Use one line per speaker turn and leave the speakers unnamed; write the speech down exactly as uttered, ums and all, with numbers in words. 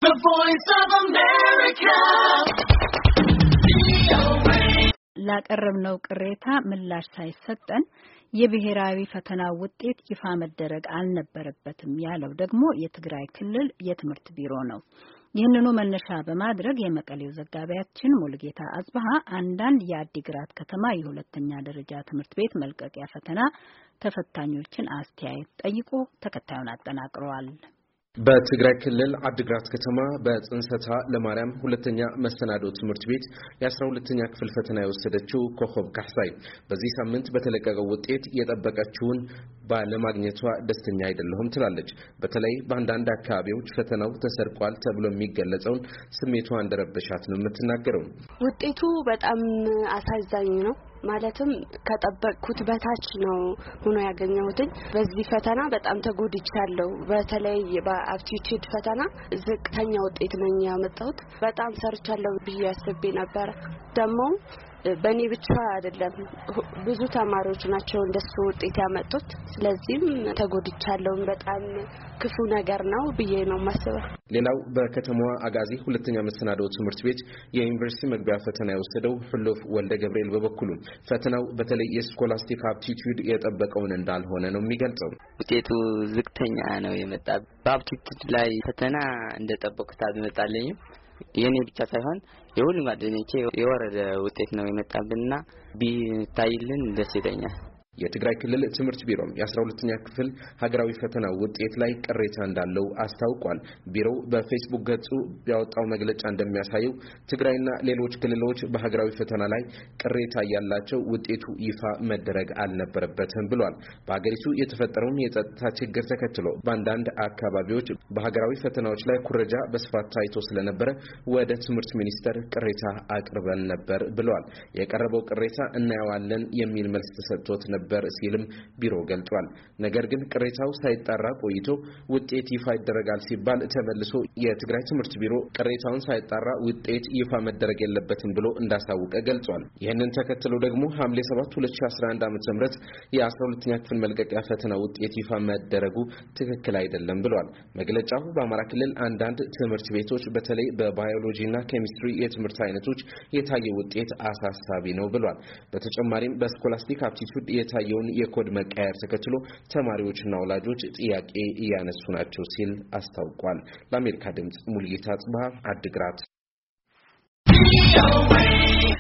The Voice of America. ላቀረብነው ቅሬታ ምላሽ ሳይሰጠን የብሔራዊ ፈተና ውጤት ይፋ መደረግ አልነበረበትም ያለው ደግሞ የትግራይ ክልል የትምህርት ቢሮ ነው። ይህንኑ መነሻ በማድረግ የመቀሌው ዘጋቢያችን ሙልጌታ አጽባሃ አንዳንድ የአዲግራት ከተማ የሁለተኛ ደረጃ ትምህርት ቤት መልቀቂያ ፈተና ተፈታኞችን አስተያየት ጠይቆ ተከታዩን አጠናቅሯል።
በትግራይ ክልል አዲግራት ከተማ በጽንሰታ ለማርያም ሁለተኛ መሰናዶ ትምህርት ቤት የአስራ ሁለተኛ ክፍል ፈተና የወሰደችው ኮኮብ ካህሳይ በዚህ ሳምንት በተለቀቀው ውጤት የጠበቀችውን ባለማግኘቷ ደስተኛ አይደለሁም ትላለች። በተለይ በአንዳንድ አካባቢዎች ፈተናው ተሰርቋል ተብሎ የሚገለጸውን ስሜቷ እንደረበሻት ነው የምትናገረው።
ውጤቱ በጣም አሳዛኝ ነው። ማለትም ከጠበቅኩት በታች ነው ሆኖ ያገኘሁት። በዚህ ፈተና በጣም ተጎድቻለሁ። በተለይ በአፕቲቲዩድ ፈተና ዝቅተኛ ውጤት ነው ያመጣሁት። በጣም ሰርቻለሁ ብዬ አስቤ ነበር። ደግሞ በእኔ ብቻ አይደለም ብዙ ተማሪዎች ናቸው እንደሱ ውጤት ያመጡት። ስለዚህም ተጎድቻለሁ። በጣም ክፉ ነገር ነው ብዬ ነው ማስበው።
ሌላው በከተማዋ አጋዚ ሁለተኛ መሰናዶ ትምህርት ቤት የዩኒቨርሲቲ መግቢያ ፈተና የወሰደው ሁሉፍ ወልደ ገብርኤል በበኩሉ ፈተናው በተለይ የስኮላስቲክ አፕቲቲዩድ የጠበቀውን እንዳልሆነ ነው የሚገልጸው።
ውጤቱ ዝቅተኛ ነው የመጣ። በአፕቲቲዩድ ላይ ፈተና እንደጠበቅኩት አልመጣልኝም። የኔ ብቻ ሳይሆን የሁሉም ጓደኞቼ የወረደ ውጤት ነው የመጣብንና ቢታይልን ደስ ይለኛል።
የትግራይ ክልል ትምህርት ቢሮ የአስራ ሁለተኛ ክፍል ሀገራዊ ፈተና ውጤት ላይ ቅሬታ እንዳለው አስታውቋል። ቢሮው በፌስቡክ ገጹ ያወጣው መግለጫ እንደሚያሳየው ትግራይና ሌሎች ክልሎች በሀገራዊ ፈተና ላይ ቅሬታ ያላቸው ውጤቱ ይፋ መደረግ አልነበረበትም ብሏል። በሀገሪቱ የተፈጠረውን የጸጥታ ችግር ተከትሎ በአንዳንድ አካባቢዎች በሀገራዊ ፈተናዎች ላይ ኩረጃ በስፋት ታይቶ ስለነበረ ወደ ትምህርት ሚኒስቴር ቅሬታ አቅርበን ነበር ብሏል። የቀረበው ቅሬታ እናየዋለን የሚል መልስ ተሰጥቶት ነበር ሲልም ቢሮ ገልጿል። ነገር ግን ቅሬታው ሳይጣራ ቆይቶ ውጤት ይፋ ይደረጋል ሲባል ተመልሶ የትግራይ ትምህርት ቢሮ ቅሬታውን ሳይጣራ ውጤት ይፋ መደረግ የለበትም ብሎ እንዳሳወቀ ገልጿል። ይህንን ተከትሎ ደግሞ ሐምሌ ሰባት ሁለት ሺህ አስራ አንድ ዓመተ ምህረት የአስራ ሁለተኛ ክፍል መልቀቂያ ፈተና ውጤት ይፋ መደረጉ ትክክል አይደለም ብሏል። መግለጫው በአማራ ክልል አንዳንድ ትምህርት ቤቶች በተለይ በባዮሎጂና ኬሚስትሪ የትምህርት አይነቶች የታየ ውጤት አሳሳቢ ነው ብሏል። በተጨማሪም በስኮላስቲክ አፕቲቲዩድ የታየውን የኮድ መቀየር ተከትሎ ተማሪዎችና ወላጆች ጥያቄ እያነሱ ናቸው ሲል አስታውቋል። ለአሜሪካ ድምጽ ሙልጌታ አጽባሃ አዲግራት።